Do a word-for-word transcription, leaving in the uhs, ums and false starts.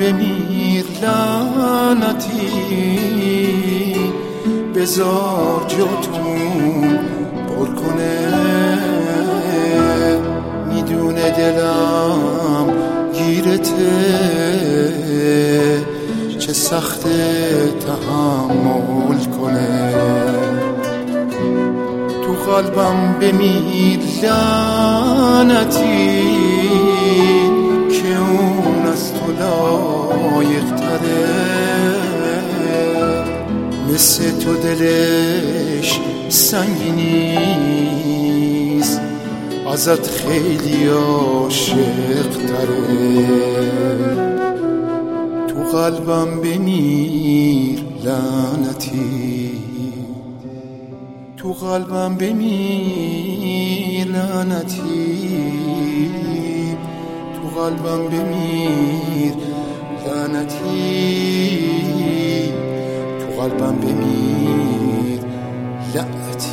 بمیر لعنتی، بذار جاتون پر کنه. میدونه دلم گیرته، چه سخت تحمل کنه. تو قلبم بمیر لعنتی، که اون از تو لایق تره. مثل تو دلش سنگینیست، ازت خیلی عاشق تره. تو قلبم بمیر لعنتی، تو قلبم بمیر لعنتی، تو قلبم بمیر لعنتی، تو قلبم بمیر لعنتی.